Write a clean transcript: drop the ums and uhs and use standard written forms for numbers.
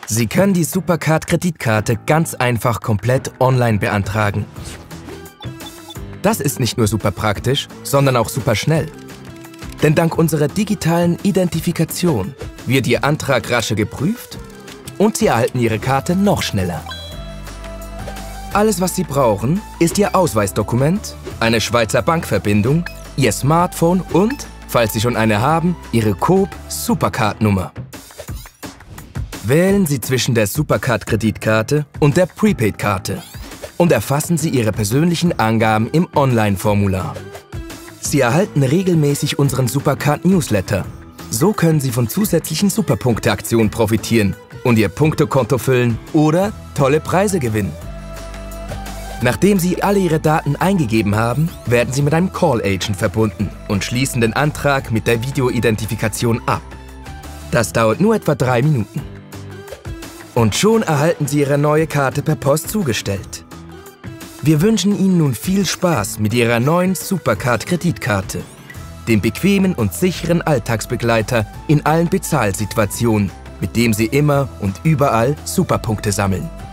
Sie können die Supercard-Kreditkarte ganz einfach komplett online beantragen. Das ist nicht nur super praktisch, sondern auch super schnell. Denn dank unserer digitalen Identifikation wird Ihr Antrag rascher geprüft und Sie erhalten Ihre Karte noch schneller. Alles, was Sie brauchen, ist Ihr Ausweisdokument, eine Schweizer Bankverbindung, Ihr Smartphone und, falls Sie schon eine haben, Ihre Coop Supercard-Nummer. Wählen Sie zwischen der Supercard-Kreditkarte und der Prepaid-Karte und erfassen Sie Ihre persönlichen Angaben im Online-Formular. Sie erhalten regelmäßig unseren Supercard-Newsletter. So können Sie von zusätzlichen Superpunkte-Aktionen profitieren und Ihr Punktekonto füllen oder tolle Preise gewinnen. Nachdem Sie alle Ihre Daten eingegeben haben, werden Sie mit einem Call-Agent verbunden und schließen den Antrag mit der Videoidentifikation ab. Das dauert nur etwa 3 Minuten. Und schon erhalten Sie Ihre neue Karte per Post zugestellt. Wir wünschen Ihnen nun viel Spaß mit Ihrer neuen Supercard-Kreditkarte, dem bequemen und sicheren Alltagsbegleiter in allen Bezahlsituationen, mit dem Sie immer und überall Superpunkte sammeln.